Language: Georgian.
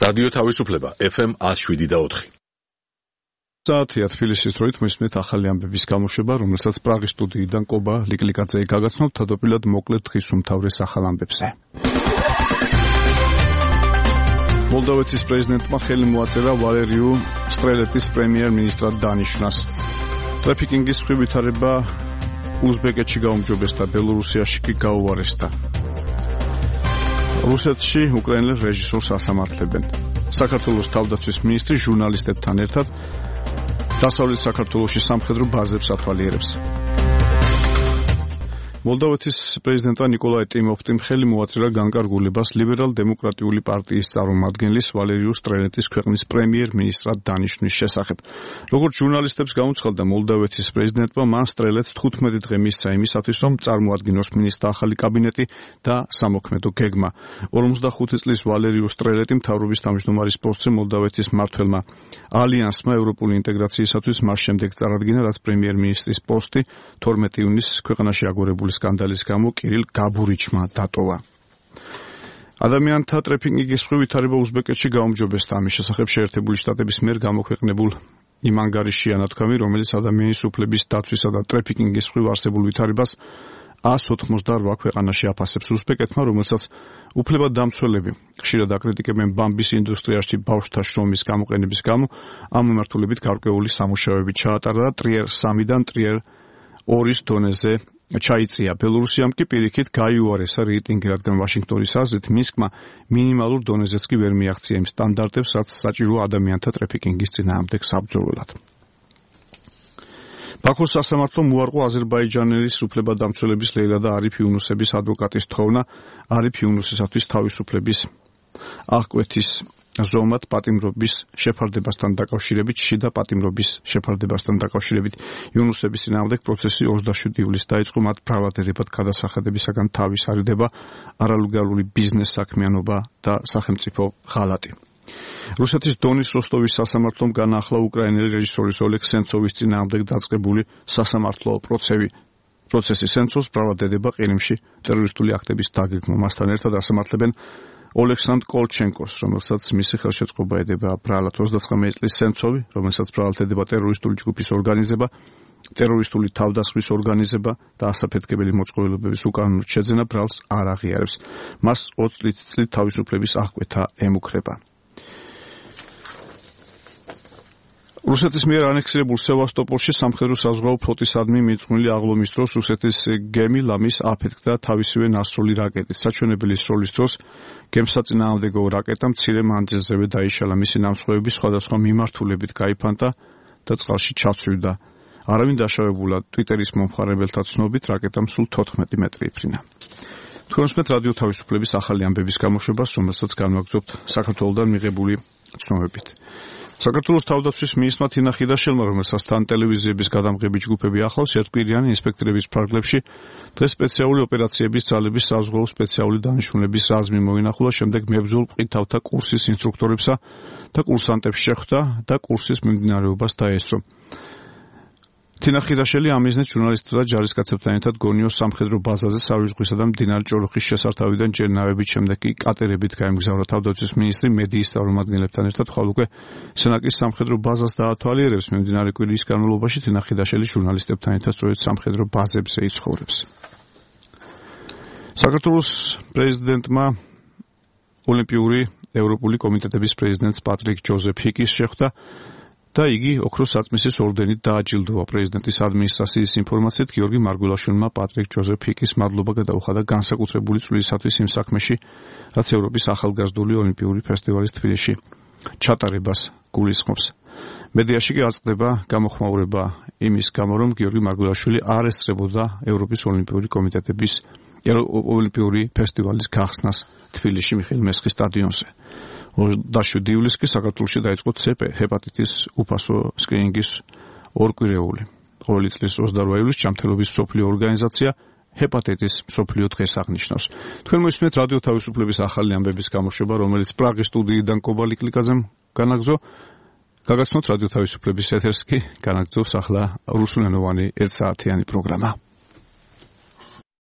რადიო თავისუფლება FM 107.4. საათია თბილისის დროით მისმენთ ახალი ამბების გამოშვება, რომელსაც პრაღის სტუდიიდან კობა ლიკლიკაძე გაგაცნობთ თავდაპირველად მოკლედ დღის უმთავრეს ახალ ამბებზე. მოლდოვეთის პრეზიდენტმა ხელი მოაწერა ვალერიუ სტრელეტის პრემიერ-მინისტრად დანიშნას. ტრაფიკინგის მხრივ ვითარება უზბეკეთში გაუმჯობესდა, ბელორუსიაში კი გაუარესდა. რუსეთში უკრაინელ რეჟისორს ასამართლებენ. საქართველოს თავდაცვის მინისტრი ჟურნალისტებთან ერთად დასავლეთ საქართველოში სამხედრო ბაზებს ათვალიერებს. მოლდოვეთის პრეზიდენტმა ნიკოლაი ტიმოფტიმ ხელი მოაწერა განკარგულებას ლიბერალ-დემოკრატიული პარტიის წარმომადგენლის ვალერიუ სტრელეტის ქვეყნის პრემიერ-მინისტრად დანიშნვის შესახებ. როგორც ჟურნალისტებს გამოცხადდა, მოლდოვეთის პრეზიდენტმა მან სტრელეტს 15 დღე მისცა იმისათვის, რომ წარმოადგინოს მინისტრთა ახალი კაბინეტი და სამოქმედო გეგმა. 45 წლის ვალერიუ სტრელეტი მთავრობის თავმჯდომარის პოსტზე მოლდოვეთის მმართველმა ალიანსმა ევროპული ინტეგრაციისათვის მას შემდეგ წარადგინა, რაც პრემიერ-მინისტრის პოსტი 12 ივნისს ქვეყანაში აგორებული სკანდალის გამო კირილ გაბურიჩმა დატოვა. ადამიანთა ტრაფიკინგის მხრივ ვითარება უზბეკეთში გაუმჯობესდა. ამის შესახებ შეერთებული შტატების მიერ გამოქვეყნებულ იმ ანგარიშში ანათქვამი, რომელიც ადამიანის უფლების დაცვისა და ტრაფიკინგის მხრივ არსებულ ვითარებას 188 ქვეყანაში აფასებს. უზბეკეთმა, რომელსაც უფლებადამცველები ხშირად აკრიტიკებენ ბამბის ინდუსტრიაში ბავშვთა შრომის გამოყენების გამო, ამ მიმართულებით გარკვეული სამუშაოები ჩაატარა და ტრიერ 3-დან ტრიერ 2-ის დონეზე ჩაიწია. ბელორუსიამ კი პირიქით გაიუარესა რეიტინგი, რადგან ვაშინგტონის აზრით მისკმა მინიმალურ დონეზეც კი ვერ მიაღწია იმ სტანდარტებს, რაც საჭიროა ადამიანთა ტრაფიკინგის წინააღმდეგ საბრძოლველად. ბაქოს სასამართლომ უარყო აზერბაიჯანელის უფლებადამცველების ლეილა და არიფ იუნუსების ადვოკატის თხოვნა არიფ იუნუსისათვის თავისუფლების აღკვეთის ზომად პატიმრობის შეფარდებასთან დაკავშირებით, შიდა პატიმრობის შეფარდებასთან დაკავშირებით. იუნუსების წინააღმდეგ პროცესი 27 ივლისს დაიწყო, მათ ბრალადედებად გადასახადებისაგან თავის არიდება არალეგალური ბიზნეს საქმიანობა და სახელმწიფო ღალატი. რუსეთის დონის როსტოვის სასამართლომ განაახლა უკრაინელი რეჟისორის ოლეგ სენცოვის წინააღმდეგ დაწყებული სასამართლო პროცესი. სენცოვს ბრალადედება ყირიმში ტერორისტული აქტების დაგეგმა. მასთან ერთად ასამართლებენ ოლექსანდრ კოლჩენკოს, რომელსაც მისი ხელშეწყობა ედება ბრალად. 29 წლის სენცოვი, რომელსაც ბრალად ედება ტერორისტული ჯგუფის ორგანიზება, ტერორისტული თავდასხმის ორგანიზება და ასაფეთქებელი მოწყობილობების უკანონოდ შეძენა ბრალს არ აღიარებს. მას 20 წლით თავისუფლების აღკვეთა ემუქრება. რუსეთის მიერ ანექსირებულ სევასტოპოლში სამხედრო საზღვაო ფლოტისადმი მიძღვნილი აღლომის დროს რუსეთის გემი ლამის აფეთქდა თავისივე ნასროლი რაკეტით. საჩვენებელი სროლის დროს გემსაწინააღმდეგო რაკეტა მცირე მანძილზევე დაიშალა. მისი ნამსხვრევები სხვადასხვა მიმართულებით გაიფანტა და წყალში ჩაცვივდა. არავინ დაშავებულად, ტვიტერის მომხმარებელთა ცნობით, რაკეტამ სულ 14 მეტრი იფრინა. თქვენ უსმენთ რადიო თავისუფლების ახალი ამბების გამოშვებას, რომელსაც განვაგრძობთ საქართველოსდან მიღებული ცნობებით. საქართველოს თავდაცვის მინისტრმა თინა ხიდაშელმა, რომელსაც თან ტელევიზიების გადამღები ჯგუფები ახლავს, ერთკვირიანი ინსპექტორების ფარგლებში დღეს სპეციალური ოპერაციების ძალების საზღვაო სპეციალური დანიშნულების რაზმი მოინახულა, შემდეგ მებრძოლ ყვითავთა კურსის ინსტრუქტორებსა და კურსანტებს შეხვდა და კურსის მიმდინარეობას დაესწრო. თინა ხიდაშელი ამ მიზნით ჟურნალისტთა და ჯარისკაცებთან ერთად გონიოს სამხედრო ბაზაზე სავიჟღვისა და მდინარე ჭოროხის შესართავიდან ჯერ ნავებით, შემდეგ კი კატერებით გაემგზავრა. თავდაცვის მინისტრი მედიის წარმომადგენლებთან ერთად ხვალ უკვე სენაკის სამხედრო ბაზას დაათვალიერებს. მიმდინარე კვირის განმავლობაში თინა ხიდაშელი ჟურნალისტებთან ერთად სწორედ სამხედრო ბაზებზე იცხოვრებს. საქართველოს პრეზიდენტმა ოლიმპიური ევროპული კომიტეტების პრეზიდენტს პატრიკ ჯოზეფ ჰიკის შეხვდა და იგი ოქროს საწმისის ორდენით დააჯილდოვა. პრეზიდენტის ადმინისტრაციის ინფორმაციით, გიორგი მარგველაშვილმა პატრიკ ჯოზეფ ჰიკის მადლობა გადაუხადა განსაკუთრებული წვლილისათვის იმ საქმეში, რაც ევროპის ახალგაზრდული ოლიმპიური ფესტივალის თბილისში ჩატარებას გულისხმობს. მედიაში კი აწყდება გამოხმაურება იმის გამო, რომ გიორგი მარგველაშვილი არ ესწრებოდა ევროპის ოლიმპიური კომიტეტების ოლიმპიური ფესტივალის გახსნას თბილისში მიხეილ მესხის სტადიონზე. 27 ივლისს კი საქართველოში დაიწყო ცეპე ჰეპატიტის უფასო სკრინინგის ორკვირეული. ყოველი წლის 28 ივლისს ჯანმრთელობის მსოფლიო ორგანიზაცია ჰეპატიტის მსოფლიო დღეს აღნიშნავს. თქვენ მოისმენთ რადიო თავისუფლების ახალი ამბების გამოშვება, რომელიც პრაღის სტუდიიდან კობა ლიკლიკაძემ განაგრძო. გაგაცნოთ რადიო თავისუფლების ეთერს კი განაგრძობს ახლა რუსულენოვანი 1 საათიანი პროგრამა.